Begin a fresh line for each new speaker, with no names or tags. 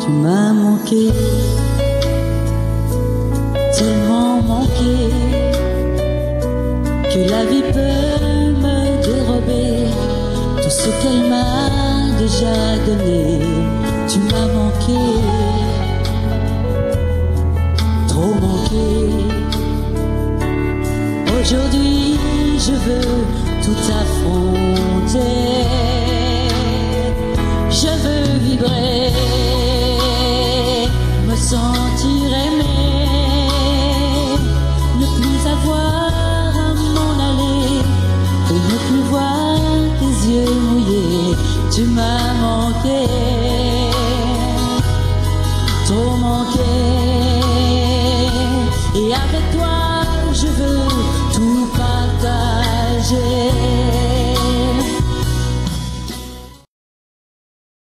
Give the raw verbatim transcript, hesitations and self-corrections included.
Tu m'as manqué, tellement manqué, que la vie peut me dérober tout ce qu'elle m'a déjà donné. Tu m'as manqué, trop manqué. Aujourd'hui je veux tout affronter. Je veux vibrer, me sentir aimé, ne plus avoir à m'en aller et ne plus voir tes yeux mouillés. Tu m'as manqué, trop manqué, et avec toi